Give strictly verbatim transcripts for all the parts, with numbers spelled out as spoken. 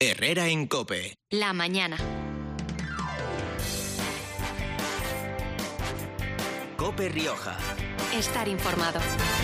Herrera en COPE. La mañana. COPE Rioja. Estar informado.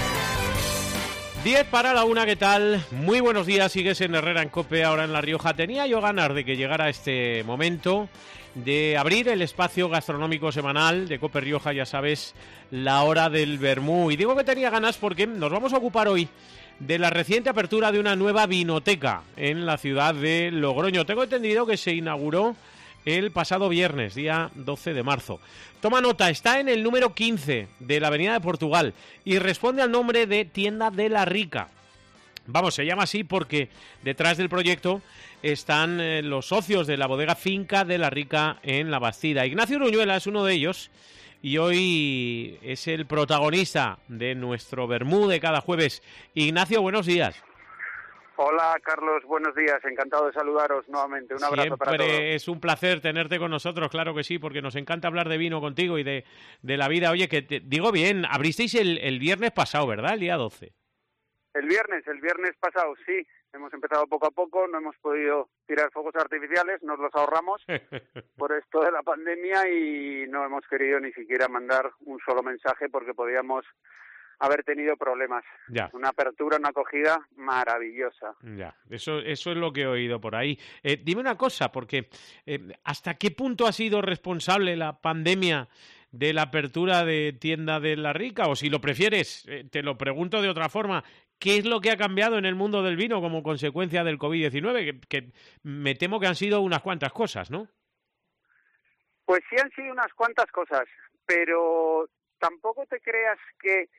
diez para la una, ¿qué tal? Muy buenos días, sigues en Herrera en COPE, ahora en La Rioja. Tenía yo ganas de que llegara este momento de abrir el espacio gastronómico semanal de COPE Rioja, ya sabes, la hora del vermú. Y digo que tenía ganas porque nos vamos a ocupar hoy de la reciente apertura de una nueva vinoteca en la ciudad de Logroño. Tengo entendido que se inauguró el pasado viernes, día doce de marzo. Toma nota, está en el número quince de la Avenida de Portugal y responde al nombre de Tienda de la Rica. Vamos, se llama así porque detrás del proyecto están eh, los socios de la bodega Finca de la Rica en La Bastida. Ignacio Uruñuela es uno de ellos y hoy es el protagonista de nuestro vermú de cada jueves. Ignacio, buenos días. Hola, Carlos, buenos días. Encantado de saludaros nuevamente. Un abrazo Siempre para todos. Es un placer tenerte con nosotros, claro que sí, porque nos encanta hablar de vino contigo y de, de la vida. Oye, que te digo bien, abristeis el, el viernes pasado, ¿verdad? El día doce. El viernes, el viernes pasado, sí. Hemos empezado poco a poco, no hemos podido tirar fuegos artificiales, nos los ahorramos por esto de la pandemia y no hemos querido ni siquiera mandar un solo mensaje porque podíamos haber tenido problemas. Ya. Una apertura, una acogida maravillosa. Ya, eso, eso es lo que he oído por ahí. Eh, dime una cosa, porque eh, ¿hasta qué punto ha sido responsable la pandemia de la apertura de Tienda de la Rica? O si lo prefieres, eh, te lo pregunto de otra forma, ¿qué es lo que ha cambiado en el mundo del vino como consecuencia del covid diecinueve? Que, que me temo que han sido unas cuantas cosas, ¿no? Pues sí han sido unas cuantas cosas, pero tampoco te creas que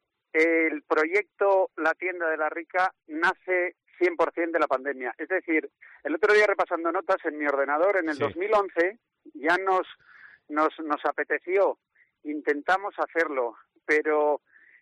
el proyecto La Tienda de la Rica nace cien por ciento de la pandemia. Es decir, el otro día repasando notas en mi ordenador, en el Sí. dos mil once ya nos, nos, nos apeteció, intentamos hacerlo, pero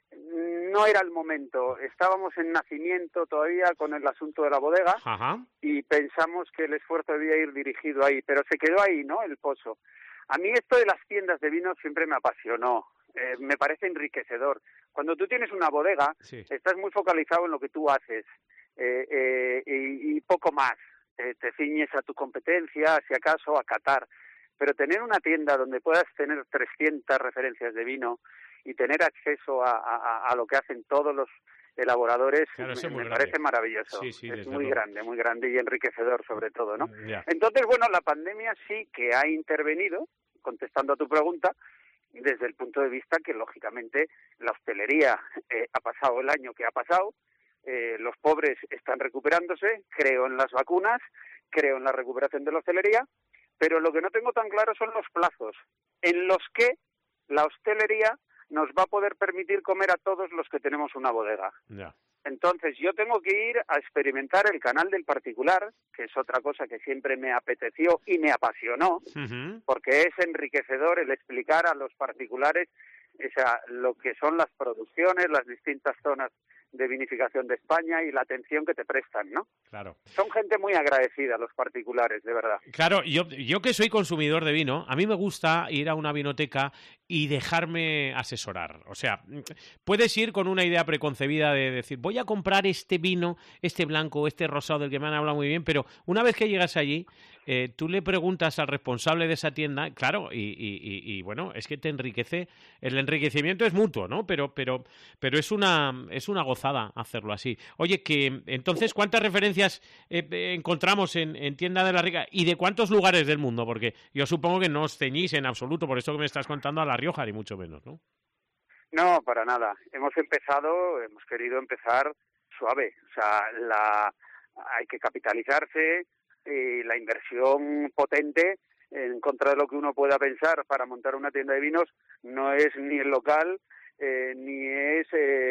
no era el momento. Estábamos en nacimiento todavía con el asunto de la bodega. Ajá. Y pensamos que el esfuerzo debía ir dirigido ahí, pero se quedó ahí, ¿no?, el pozo. A mí esto de las tiendas de vino siempre me apasionó, eh, me parece enriquecedor. Cuando tú tienes una bodega, Sí. estás muy focalizado en lo que tú haces eh, eh, y, y poco más. Eh, te ciñes a tu competencia, si acaso, a catar. Pero tener una tienda donde puedas tener trescientas referencias de vino y tener acceso a, a, a lo que hacen todos los elaboradores, Claro, eso me, es muy me grande. parece maravilloso. Sí, sí, es desde muy luego. grande, muy grande y enriquecedor sobre todo, ¿no? Ya. Entonces, bueno, la pandemia sí que ha intervenido, contestando a tu pregunta, desde el punto de vista que, lógicamente, la hostelería eh, ha pasado el año que ha pasado, eh, los pobres están recuperándose, creo en las vacunas, creo en la recuperación de la hostelería, pero lo que no tengo tan claro son los plazos en los que la hostelería nos va a poder permitir comer a todos los que tenemos una bodega. Ya. Entonces, yo tengo que ir a experimentar el canal del particular, que es otra cosa que siempre me apeteció y me apasionó, Ujú. porque es enriquecedor el explicar a los particulares esa, lo que son las producciones, las distintas zonas de vinificación de España y la atención que te prestan, ¿no? Claro. Son gente muy agradecida, los particulares, de verdad. Claro, yo, yo que soy consumidor de vino, a mí me gusta ir a una vinoteca y dejarme asesorar. O sea, puedes ir con una idea preconcebida de decir, voy a comprar este vino, este blanco, este rosado del que me han hablado muy bien, pero una vez que llegas allí, eh, tú le preguntas al responsable de esa tienda, claro, y, y, y, y bueno, es que te enriquece, el enriquecimiento es mutuo, ¿no? Pero, pero, pero es una, es una gozada hacerlo así. Oye, que entonces, ¿cuántas referencias eh, encontramos en, en Tienda de la Rica y de cuántos lugares del mundo? Porque yo supongo que no os ceñís en absoluto por esto que me estás contando a La Rioja, ni mucho menos, ¿no? No, para nada. Hemos empezado, hemos querido empezar suave. O sea, la, hay que capitalizarse, eh, la inversión potente en contra de lo que uno pueda pensar para montar una tienda de vinos no es ni el local, Eh, ni es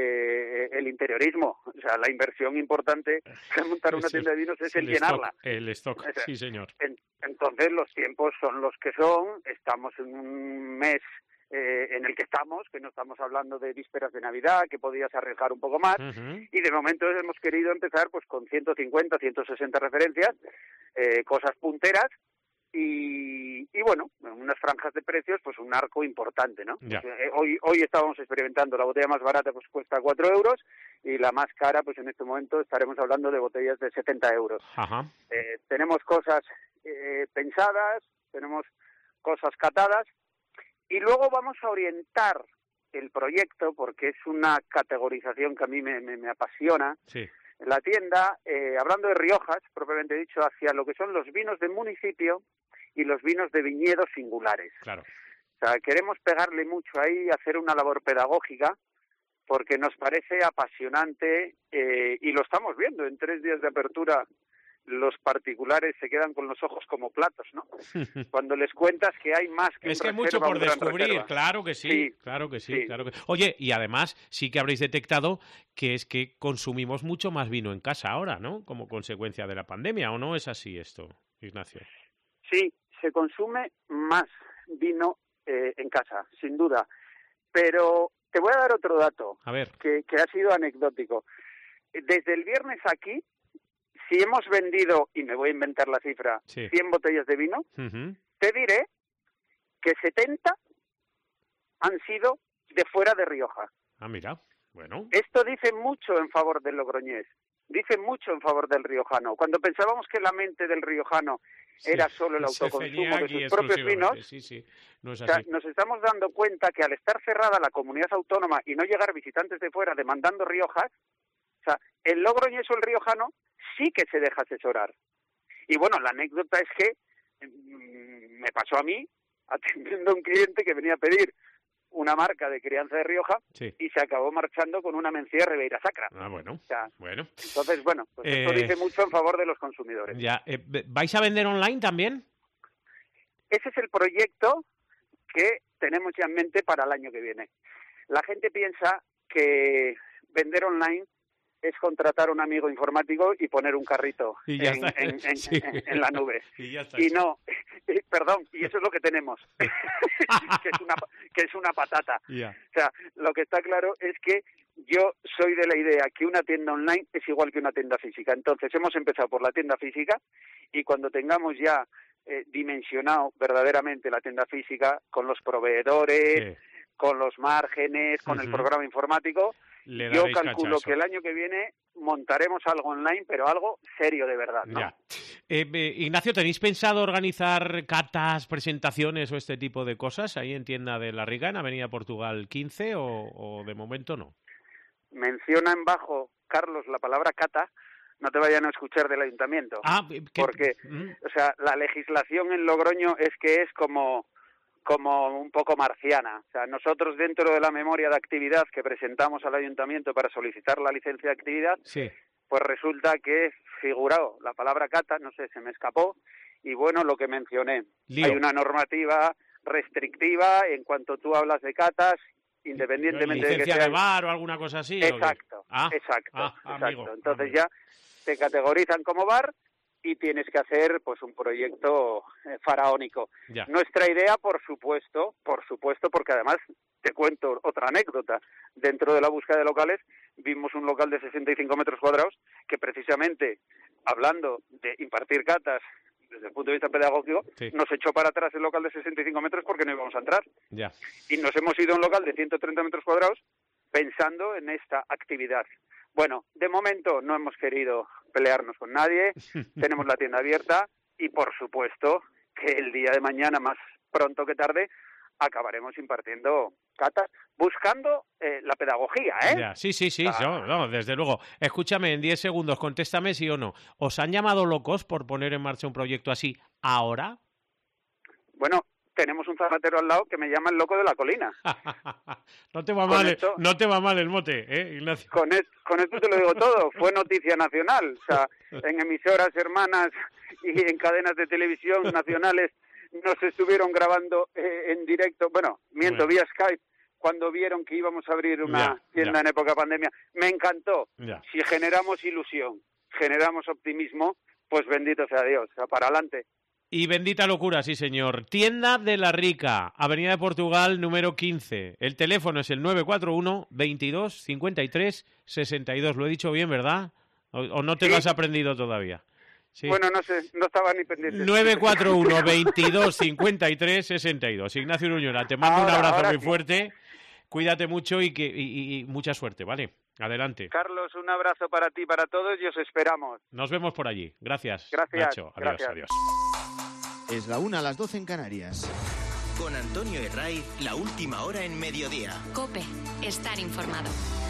eh, el interiorismo. O sea, la inversión importante de montar una Es tienda de vinos es el, el llenarla. stock, el stock, O sea, sí, señor. En, entonces, los tiempos son los que son. Estamos en un mes eh, en el que estamos, que no estamos hablando de vísperas de Navidad, que podías arriesgar un poco más, Uh-huh. y de momento hemos querido empezar pues con ciento cincuenta, ciento sesenta referencias, eh, cosas punteras, y, y bueno, en unas franjas de precios, pues un arco importante, ¿no? Ya. Pues, eh, hoy, hoy estábamos experimentando, la botella más barata pues cuesta cuatro euros y la más cara, pues en este momento estaremos hablando de botellas de setenta euros. Ajá. Eh, tenemos cosas eh, pensadas, tenemos cosas catadas, y luego vamos a orientar el proyecto, porque es una categorización que a mí me, me, me apasiona, Sí. la tienda, eh, hablando de Riojas, propiamente dicho, hacia lo que son los vinos de municipio y los vinos de viñedos singulares. Claro. O sea, queremos pegarle mucho ahí, hacer una labor pedagógica, porque nos parece apasionante eh, y lo estamos viendo. En tres días de apertura los particulares se quedan con los ojos como platos, ¿no? Cuando les cuentas que hay más que Es un que hay mucho reserva, por un gran descubrir, reserva. claro que sí, Sí, claro que sí, sí. claro que... Oye, y además sí que habréis detectado que es que consumimos mucho más vino en casa ahora, ¿no? Como consecuencia de la pandemia, ¿o no es así esto, Ignacio? Sí, se consume más vino eh, en casa, sin duda. Pero te voy a dar otro dato A ver, que, que ha sido anecdótico. Desde el viernes aquí, si hemos vendido, y me voy a inventar la cifra, Sí. cien botellas de vino, ujú, te diré que setenta han sido de fuera de Rioja. ah, mira, bueno, Esto dice mucho en favor del logroñés, dice mucho en favor del riojano. Cuando pensábamos que la mente del riojano sí, era solo el se autoconsumo ceñía de aquí sus propios exclusivamente, vinos, sí, sí, no es o sea, así. nos estamos dando cuenta que al estar cerrada la comunidad autónoma y no llegar visitantes de fuera demandando Riojas, o sea, el logroñés o el riojano sí que se deja asesorar. Y bueno, la anécdota es que mm, me pasó a mí atendiendo a un cliente que venía a pedir una marca de crianza de Rioja Sí. y se acabó marchando con una mencía de Ribeira Sacra. Ah, bueno, O sea, bueno. entonces, bueno, pues esto Eh, dice mucho en favor de los consumidores. Ya, eh, ¿vais a vender online también? Ese es el proyecto que tenemos ya en mente para el año que viene. La gente piensa que vender online es contratar a un amigo informático y poner un carrito Y ya en, está. en- en- Sí. en- en la nube. Y ya está. Y no, perdón, y eso es lo que tenemos, que, es una, que es una patata. Ya. O sea, lo que está claro es que yo soy de la idea que una tienda online es igual que una tienda física. Entonces, hemos empezado por la tienda física y cuando tengamos ya eh, dimensionado verdaderamente la tienda física con los proveedores, Sí. con los márgenes, con Ujú. el programa informático, Le yo daréis calculo cachazo. que el año que viene montaremos algo online, pero algo serio de verdad, ¿no? Ya. Eh, eh, Ignacio, ¿tenéis pensado organizar catas, presentaciones o este tipo de cosas ahí en Tienda de la Riga, en Avenida Portugal quince, o, o de momento no? Menciona en bajo, Carlos, la palabra cata, no te vayan a escuchar del ayuntamiento. Ah, ¿qué? Porque, Mm, o sea, la legislación en Logroño es que es como, como un poco marciana. O sea, nosotros dentro de la memoria de actividad que presentamos al ayuntamiento para solicitar la licencia de actividad, sí. pues resulta que figurado la palabra cata, no sé, se me escapó, y bueno, lo que mencioné. Lío. Hay una normativa restrictiva en cuanto tú hablas de catas, independientemente de que ¿Licencia de sean... bar o alguna cosa así? ¿o qué? Exacto, Ah, exacto, ah, exacto. amigo, Entonces amigo. ya te categorizan como bar y tienes que hacer pues un proyecto eh, faraónico. Ya. Nuestra idea, por supuesto, por supuesto, porque además te cuento otra anécdota. Dentro de la búsqueda de locales vimos un local de sesenta y cinco metros cuadrados que precisamente, hablando de impartir catas desde el punto de vista pedagógico, Sí. nos echó para atrás el local de sesenta y cinco metros porque no íbamos a entrar. Ya. Y nos hemos ido a un local de ciento treinta metros cuadrados pensando en esta actividad. Bueno, de momento no hemos querido pelearnos con nadie, tenemos la tienda abierta y por supuesto que el día de mañana, más pronto que tarde, acabaremos impartiendo catas, buscando eh, la pedagogía, ¿eh? Ya. Sí, sí, sí, Ah. no, no, desde luego. Escúchame, en diez segundos, contéstame sí o no. ¿Os han llamado locos por poner en marcha un proyecto así ahora? Bueno, tenemos un zapatero al lado que me llama el loco de la colina. No te va Con mal, el- esto- no te va mal el mote, ¿eh, Ignacio? Con, es- con esto te lo digo todo, fue noticia nacional, o sea, en emisoras hermanas y en cadenas de televisión nacionales nos estuvieron grabando eh, en directo, bueno, miento, Bueno. vía Skype, cuando vieron que íbamos a abrir una Ya, tienda ya. en época pandemia. Me encantó. Ya. Si generamos ilusión, generamos optimismo, pues bendito sea Dios, o sea, para adelante. Y bendita locura, sí señor. Tienda de la Rica, Avenida de Portugal, número quince. El teléfono es el nueve cuatro uno, veintidós, cincuenta y tres, sesenta y dos. Lo he dicho bien, ¿verdad? ¿O, o no te Sí. lo has aprendido todavía? Sí. Bueno, no sé, no estaba ni pendiente. nueve cuatro uno, veintidós, cincuenta y tres, sesenta y dos. Ignacio Uruñuela, te mando Ahora, un abrazo ahora muy sí. fuerte. Cuídate mucho y, que, y, y mucha suerte, ¿vale? Adelante. Carlos, un abrazo para ti y para todos y os esperamos. Nos vemos por allí. Gracias, Gracias, Nacho. Adiós, gracias. adiós. Es la una a las doce en Canarias. Con Antonio Herraiz, la última hora en mediodía. COPE. Estar informado.